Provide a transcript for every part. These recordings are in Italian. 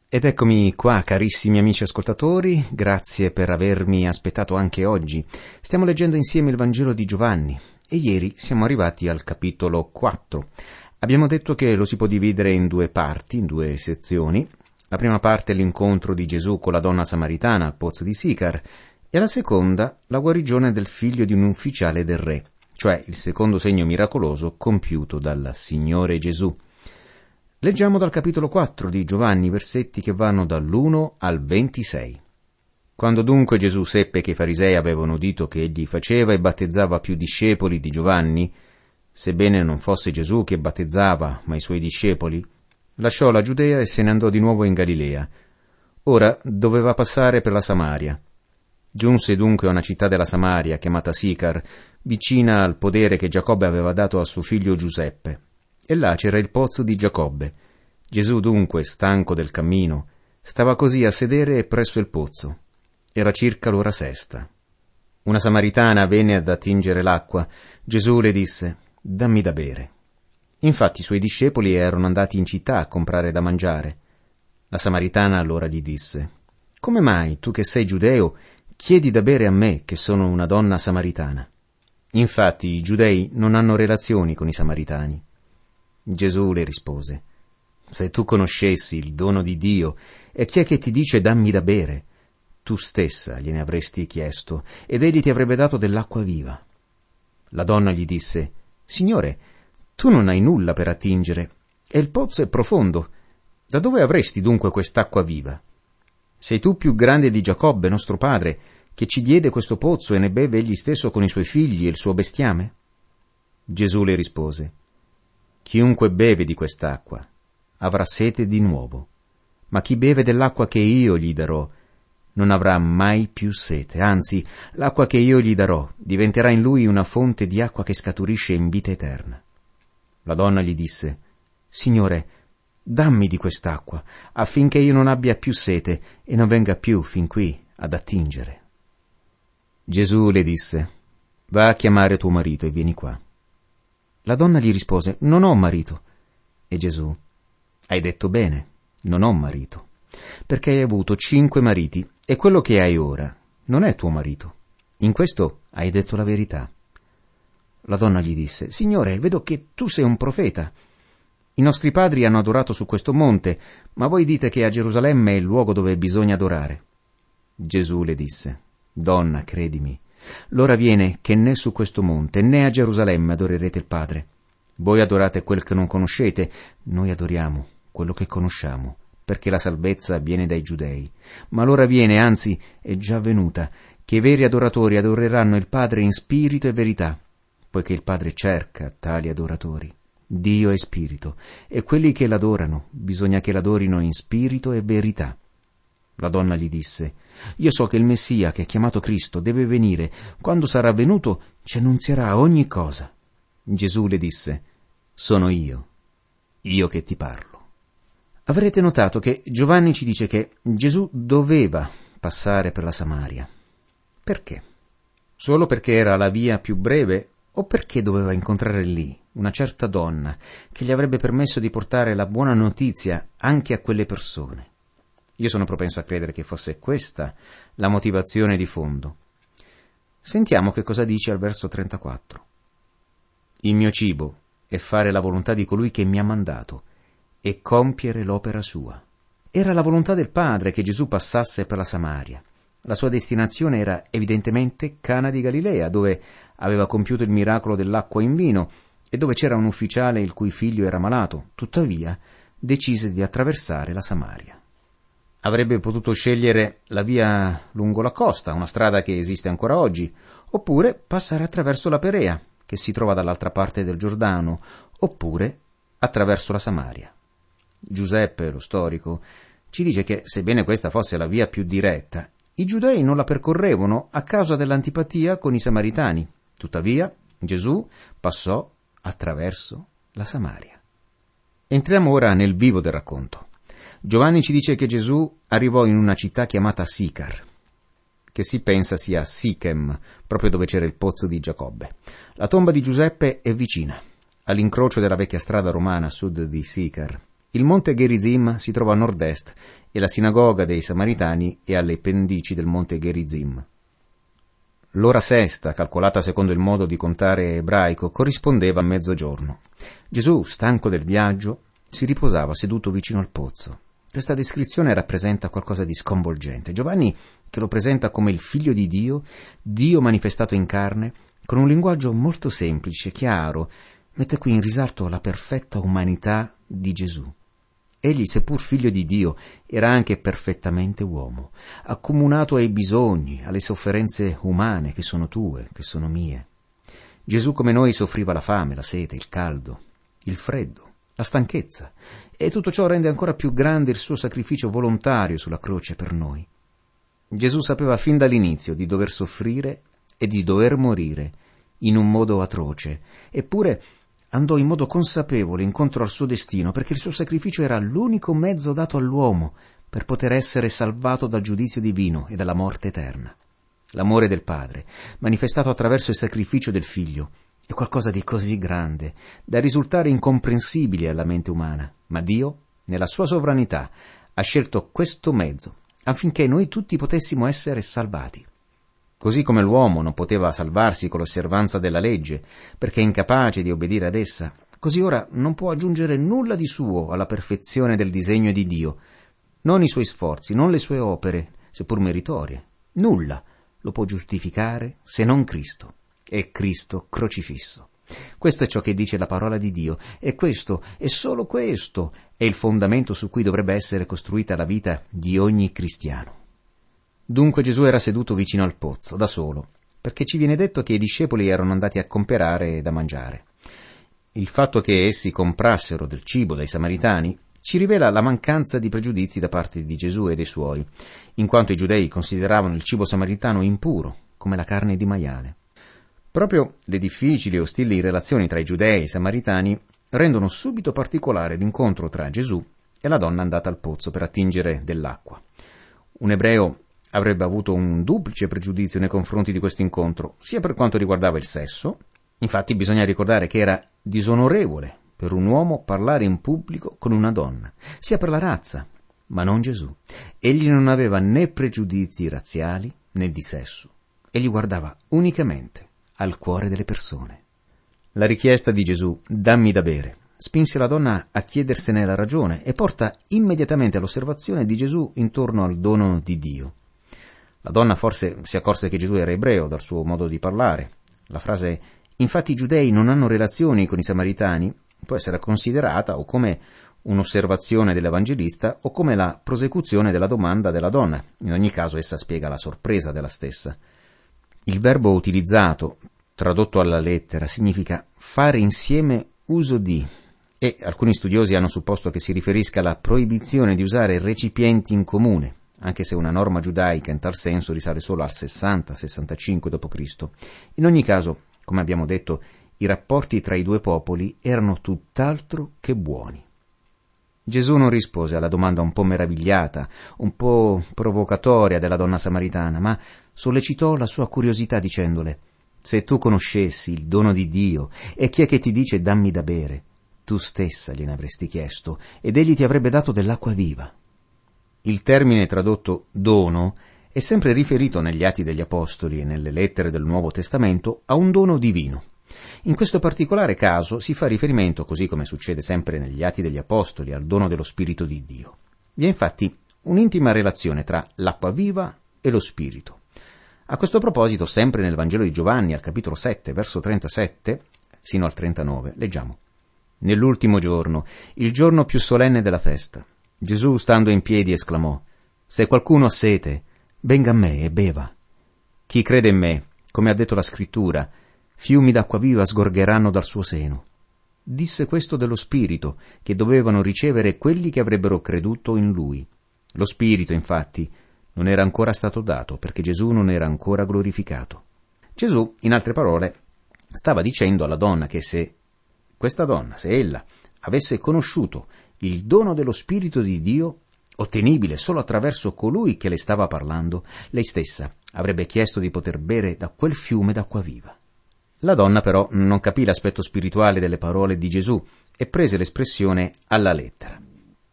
Ed eccomi qua, carissimi amici ascoltatori, grazie per avermi aspettato anche oggi. Stiamo leggendo insieme il Vangelo di Giovanni e ieri siamo arrivati al capitolo 4. Abbiamo detto che lo si può dividere in due parti, in due sezioni. La prima parte è l'incontro di Gesù con la donna samaritana al pozzo di Sicar e la seconda la guarigione del figlio di un ufficiale del re, cioè il secondo segno miracoloso compiuto dal Signore Gesù. Leggiamo dal capitolo 4 di Giovanni, versetti che vanno dall'1 al 26. Quando dunque Gesù seppe che i farisei avevano udito che egli faceva e battezzava più discepoli di Giovanni, sebbene non fosse Gesù che battezzava, ma i suoi discepoli, lasciò la Giudea e se ne andò di nuovo in Galilea. Ora doveva passare per la Samaria. Giunse dunque a una città della Samaria, chiamata Sicar, vicina al podere che Giacobbe aveva dato a suo figlio Giuseppe. E là c'era il pozzo di Giacobbe. Gesù dunque, stanco del cammino, stava così a sedere presso il pozzo. Era circa l'ora sesta. Una samaritana venne ad attingere l'acqua. Gesù le disse: «Dammi da bere». Infatti i suoi discepoli erano andati in città a comprare da mangiare. La samaritana allora gli disse: «Come mai, tu che sei giudeo, chiedi da bere a me, che sono una donna samaritana?» Infatti i giudei non hanno relazioni con i samaritani. Gesù le rispose: «Se tu conoscessi il dono di Dio e chi è che ti dice dammi da bere, tu stessa gliene avresti chiesto ed egli ti avrebbe dato dell'acqua viva». La donna gli disse: «Signore, tu non hai nulla per attingere e il pozzo è profondo. Da dove avresti dunque quest'acqua viva? Sei tu più grande di Giacobbe, nostro padre, che ci diede questo pozzo e ne beve egli stesso con i suoi figli e il suo bestiame?» Gesù le rispose: «Chiunque beve di quest'acqua avrà sete di nuovo, ma chi beve dell'acqua che io gli darò non avrà mai più sete, anzi, l'acqua che io gli darò diventerà in lui una fonte di acqua che scaturisce in vita eterna». La donna gli disse: «Signore, dammi di quest'acqua, affinché io non abbia più sete e non venga più fin qui ad attingere». Gesù le disse: «Va a chiamare tuo marito e vieni qua». La donna gli rispose: «Non ho marito». E Gesù: «Hai detto bene, non ho marito, perché hai avuto 5 mariti e quello che hai ora non è tuo marito. In questo hai detto la verità». La donna gli disse: «Signore, vedo che tu sei un profeta. I nostri padri hanno adorato su questo monte, ma voi dite che a Gerusalemme è il luogo dove bisogna adorare». Gesù le disse: «Donna, credimi, l'ora viene che né su questo monte né a Gerusalemme adorerete il Padre. Voi adorate quel che non conoscete, noi adoriamo quello che conosciamo, perché la salvezza viene dai giudei. Ma l'ora viene, anzi è già venuta, che i veri adoratori adoreranno il Padre in spirito e verità, poiché il Padre cerca tali adoratori. Dio è spirito, e quelli che l'adorano bisogna che l'adorino in spirito e verità». La donna gli disse: «Io so che il Messia, che è chiamato Cristo, deve venire. Quando sarà venuto ci annunzierà ogni cosa». Gesù le disse: «Sono io che ti parlo». Avrete notato che Giovanni ci dice che Gesù doveva passare per la Samaria. Perché? Solo perché era la via più breve o perché doveva incontrare lì una certa donna che gli avrebbe permesso di portare la buona notizia anche a quelle persone? Io sono propenso a credere che fosse questa la motivazione di fondo. Sentiamo che cosa dice al verso 34. «Il mio cibo è fare la volontà di colui che mi ha mandato e compiere l'opera sua». Era la volontà del Padre che Gesù passasse per la Samaria. La sua destinazione era evidentemente Cana di Galilea, dove aveva compiuto il miracolo dell'acqua in vino e dove c'era un ufficiale il cui figlio era malato. Tuttavia decise di attraversare la Samaria. Avrebbe potuto scegliere la via lungo la costa, una strada che esiste ancora oggi, oppure passare attraverso la Perea, che si trova dall'altra parte del Giordano, oppure attraverso la Samaria. Giuseppe, lo storico, ci dice che, sebbene questa fosse la via più diretta, i giudei non la percorrevano a causa dell'antipatia con i samaritani. Tuttavia, Gesù passò attraverso la Samaria. Entriamo ora nel vivo del racconto. Giovanni ci dice che Gesù arrivò in una città chiamata Sicar, che si pensa sia Sichem, proprio dove c'era il pozzo di Giacobbe. La tomba di Giuseppe è vicina, all'incrocio della vecchia strada romana a sud di Sicar. Il monte Gerizim si trova a nord-est e la sinagoga dei Samaritani è alle pendici del monte Gerizim. L'ora sesta, calcolata secondo il modo di contare ebraico, corrispondeva a mezzogiorno. Gesù, stanco del viaggio, si riposava seduto vicino al pozzo. Questa descrizione rappresenta qualcosa di sconvolgente. Giovanni, che lo presenta come il figlio di Dio, Dio manifestato in carne, con un linguaggio molto semplice, chiaro, mette qui in risalto la perfetta umanità di Gesù. Egli, seppur figlio di Dio, era anche perfettamente uomo, accomunato ai bisogni, alle sofferenze umane che sono tue, che sono mie. Gesù come noi soffriva la fame, la sete, il caldo, il freddo, la stanchezza, e tutto ciò rende ancora più grande il suo sacrificio volontario sulla croce per noi. Gesù sapeva fin dall'inizio di dover soffrire e di dover morire in un modo atroce, eppure andò in modo consapevole incontro al suo destino, perché il suo sacrificio era l'unico mezzo dato all'uomo per poter essere salvato dal giudizio divino e dalla morte eterna. L'amore del Padre, manifestato attraverso il sacrificio del Figlio, è qualcosa di così grande da risultare incomprensibile alla mente umana, ma Dio, nella sua sovranità, ha scelto questo mezzo affinché noi tutti potessimo essere salvati. Così come l'uomo non poteva salvarsi con l'osservanza della legge, perché è incapace di obbedire ad essa, così ora non può aggiungere nulla di suo alla perfezione del disegno di Dio, non i suoi sforzi, non le sue opere, seppur meritorie. Nulla lo può giustificare se non Cristo, e Cristo crocifisso. Questo è ciò che dice la parola di Dio, e questo, e solo questo, è il fondamento su cui dovrebbe essere costruita la vita di ogni cristiano. Dunque Gesù era seduto vicino al pozzo, da solo, perché ci viene detto che i discepoli erano andati a comperare da mangiare. Il fatto che essi comprassero del cibo dai Samaritani ci rivela la mancanza di pregiudizi da parte di Gesù e dei suoi, in quanto i giudei consideravano il cibo samaritano impuro, come la carne di maiale. Proprio le difficili e ostili relazioni tra i giudei e i samaritani rendono subito particolare l'incontro tra Gesù e la donna andata al pozzo per attingere dell'acqua. Un ebreo avrebbe avuto un duplice pregiudizio nei confronti di questo incontro, sia per quanto riguardava il sesso. Infatti bisogna ricordare che era disonorevole per un uomo parlare in pubblico con una donna, sia per la razza, ma non Gesù. Egli non aveva né pregiudizi razziali né di sesso. Egli guardava unicamente al cuore delle persone. La richiesta di Gesù, dammi da bere, spinse la donna a chiedersene la ragione e porta immediatamente all'osservazione di Gesù intorno al dono di Dio. La donna forse si accorse che Gesù era ebreo dal suo modo di parlare. La frase «Infatti i giudei non hanno relazioni con i samaritani» può essere considerata o come un'osservazione dell'evangelista o come la prosecuzione della domanda della donna. In ogni caso essa spiega la sorpresa della stessa. Il verbo utilizzato, tradotto alla lettera, significa fare insieme uso di, e alcuni studiosi hanno supposto che si riferisca alla proibizione di usare recipienti in comune, anche se una norma giudaica in tal senso risale solo al 60-65 d.C. In ogni caso, come abbiamo detto, i rapporti tra i due popoli erano tutt'altro che buoni. Gesù non rispose alla domanda un po' meravigliata, un po' provocatoria della donna samaritana, ma sollecitò la sua curiosità dicendole: se tu conoscessi il dono di Dio e chi è che ti dice dammi da bere, tu stessa gliene avresti chiesto ed egli ti avrebbe dato dell'acqua viva. Il termine tradotto dono è sempre riferito negli Atti degli Apostoli e nelle lettere del Nuovo Testamento a un dono divino. In questo particolare caso si fa riferimento, così come succede sempre negli Atti degli Apostoli, al dono dello Spirito di Dio. Vi è infatti un'intima relazione tra l'acqua viva e lo Spirito. A questo proposito, sempre nel Vangelo di Giovanni, al capitolo 7, verso 37, sino al 39, leggiamo: Nell'ultimo giorno, il giorno più solenne della festa, Gesù, stando in piedi, esclamò: Se qualcuno ha sete, venga a me e beva. Chi crede in me, come ha detto la Scrittura, fiumi d'acqua viva sgorgeranno dal suo seno. Disse questo dello Spirito, che dovevano ricevere quelli che avrebbero creduto in Lui. Lo Spirito, infatti, non era ancora stato dato, perché Gesù non era ancora glorificato. Gesù, in altre parole, stava dicendo alla donna che se questa donna, se ella avesse conosciuto il dono dello Spirito di Dio, ottenibile solo attraverso colui che le stava parlando, lei stessa avrebbe chiesto di poter bere da quel fiume d'acqua viva. La donna però non capì l'aspetto spirituale delle parole di Gesù e prese l'espressione alla lettera.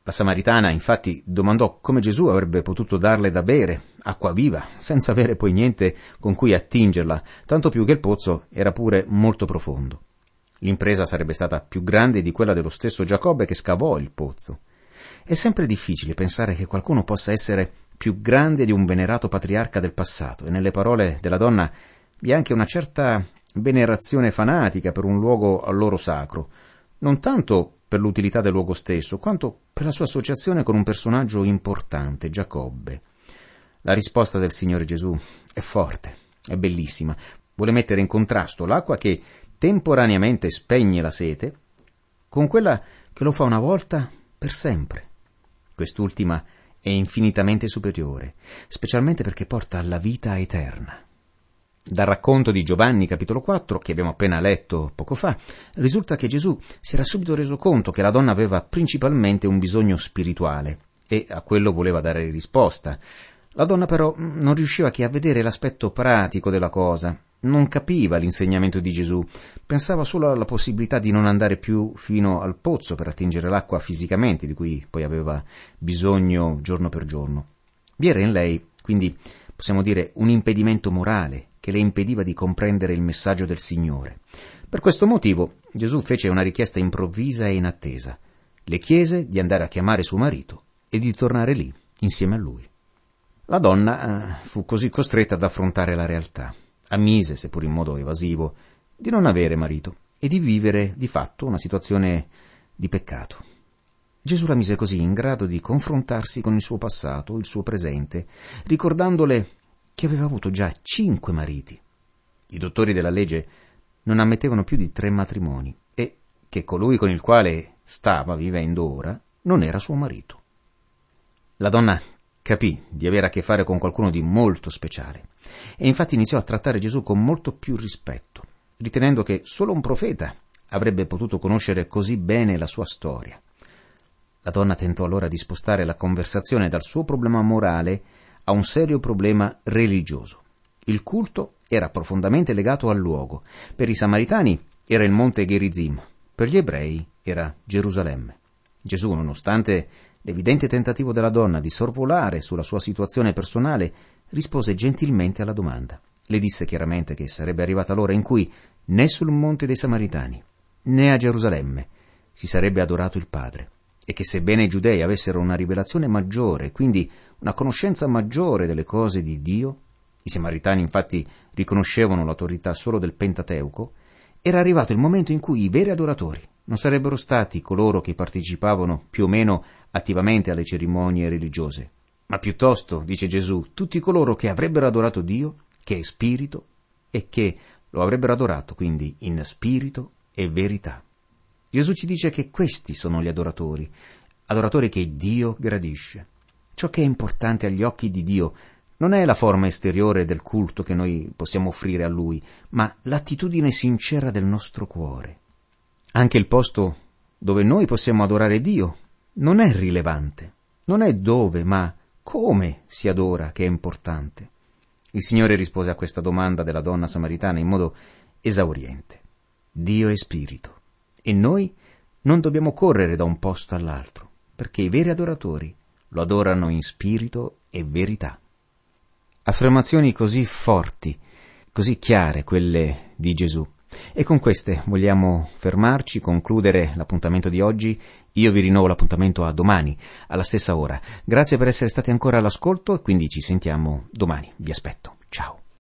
La Samaritana infatti domandò come Gesù avrebbe potuto darle da bere, acqua viva, senza avere poi niente con cui attingerla, tanto più che il pozzo era pure molto profondo. L'impresa sarebbe stata più grande di quella dello stesso Giacobbe che scavò il pozzo. È sempre difficile pensare che qualcuno possa essere più grande di un venerato patriarca del passato, e nelle parole della donna vi è anche una certa venerazione fanatica per un luogo a loro sacro, non tanto per l'utilità del luogo stesso, quanto per la sua associazione con un personaggio importante, Giacobbe. La risposta del Signore Gesù è forte, è bellissima. Vuole mettere in contrasto l'acqua che temporaneamente spegne la sete con quella che lo fa una volta per sempre. Quest'ultima è infinitamente superiore, specialmente perché porta alla vita eterna. Dal racconto di Giovanni capitolo 4, che abbiamo appena letto poco fa, risulta che Gesù si era subito reso conto che la donna aveva principalmente un bisogno spirituale e a quello voleva dare risposta. La donna però non riusciva che a vedere l'aspetto pratico della cosa, non capiva l'insegnamento di Gesù, pensava solo alla possibilità di non andare più fino al pozzo per attingere l'acqua fisicamente, di cui poi aveva bisogno giorno per giorno. Vi era in lei, quindi possiamo dire, un impedimento morale che le impediva di comprendere il messaggio del Signore. Per questo motivo Gesù fece una richiesta improvvisa e inattesa. Le chiese di andare a chiamare suo marito e di tornare lì, insieme a lui. La donna fu così costretta ad affrontare la realtà. Ammise, seppur in modo evasivo, di non avere marito e di vivere di fatto una situazione di peccato. Gesù la mise così in grado di confrontarsi con il suo passato, il suo presente, ricordandole che aveva avuto già 5 mariti. I dottori della legge non ammettevano più di 3 matrimoni e che colui con il quale stava vivendo ora non era suo marito. La donna capì di avere a che fare con qualcuno di molto speciale e infatti iniziò a trattare Gesù con molto più rispetto, ritenendo che solo un profeta avrebbe potuto conoscere così bene la sua storia. La donna tentò allora di spostare la conversazione dal suo problema morale a un serio problema religioso. Il culto era profondamente legato al luogo. Per i samaritani era il monte Gerizim, per gli ebrei era Gerusalemme. Gesù, nonostante l'evidente tentativo della donna di sorvolare sulla sua situazione personale, rispose gentilmente alla domanda. Le disse chiaramente che sarebbe arrivata l'ora in cui né sul monte dei Samaritani né a Gerusalemme si sarebbe adorato il Padre, e che sebbene i giudei avessero una rivelazione maggiore, quindi una conoscenza maggiore delle cose di Dio, i Samaritani infatti riconoscevano l'autorità solo del Pentateuco, era arrivato il momento in cui i veri adoratori non sarebbero stati coloro che partecipavano più o meno attivamente alle cerimonie religiose, ma piuttosto, dice Gesù, tutti coloro che avrebbero adorato Dio, che è spirito, e che lo avrebbero adorato quindi in spirito e verità. Gesù ci dice che questi sono gli adoratori che Dio gradisce. Ciò che è importante agli occhi di Dio non è la forma esteriore del culto che noi possiamo offrire a Lui, ma l'attitudine sincera del nostro cuore. Anche il posto dove noi possiamo adorare Dio non è rilevante, non è dove, ma come si adora che è importante. Il Signore rispose a questa domanda della donna samaritana in modo esauriente. Dio è spirito e noi non dobbiamo correre da un posto all'altro, perché i veri adoratori lo adorano in spirito e verità. Affermazioni così forti, così chiare quelle di Gesù. E con queste vogliamo fermarci, concludere l'appuntamento di oggi. Io vi rinnovo l'appuntamento a domani, alla stessa ora. Grazie per essere stati ancora all'ascolto e quindi ci sentiamo domani. Vi aspetto. Ciao.